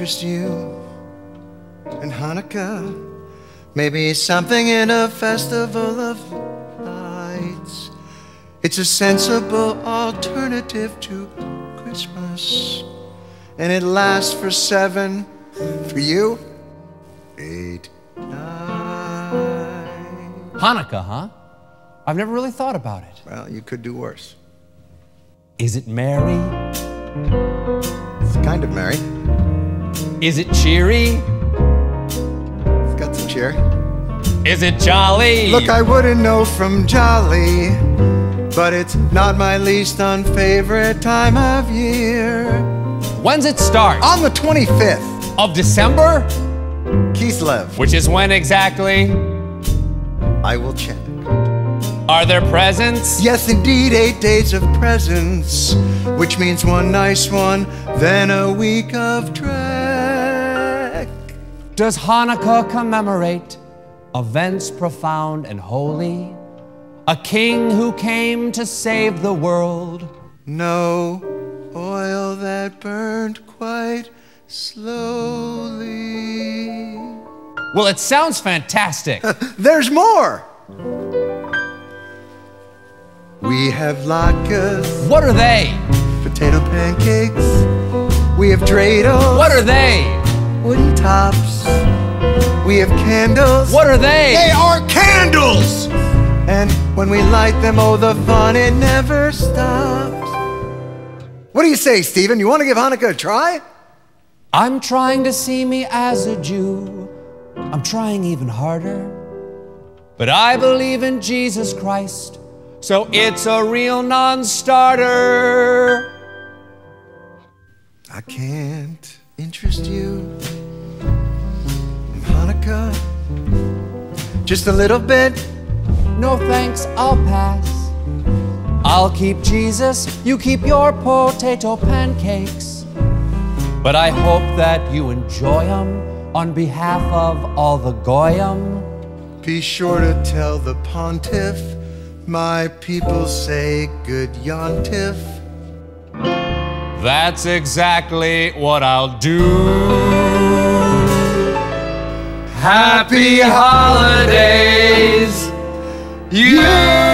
interest you in Hanukkah? Maybe something in a festival of lights. It's a sensible alternative to Christmas. And it lasts for 7, for you, 8 nights. Hanukkah, huh? I've never really thought about it. Well, you could do worse. Is it merry? It's kind of merry. Is it cheery? It's got some cheer. Is it jolly? Look, I wouldn't know from jolly, but it's not my least unfavorite time of year. When's it start? On the 25th. Of December? Kislev. Which is when exactly? I will check. Are there presents? Yes, indeed, 8 days of presents, which means one nice one, then a week of trek. Does Hanukkah commemorate events profound and holy? A king who came to save the world? No, oil that burned quite slowly. Well, it sounds fantastic. There's more. We have latkes. What are they? Potato pancakes. We have dreidels. What are they? Wooden tops. We have candles. What are they? They are candles! And when we light them, oh, the fun, it never stops. What do you say, Stephen? You want to give Hanukkah a try? I'm trying to see me as a Jew. I'm trying even harder. But I believe in Jesus Christ, so it's a real non-starter. I can't interest you in Hanukkah. Just a little bit. No thanks, I'll pass. I'll keep Jesus, you keep your potato pancakes. But I hope that you enjoy 'em on behalf of all the goyim. Be sure to tell the pontiff, my people say good yontif. That's exactly what I'll do. Happy holidays, you.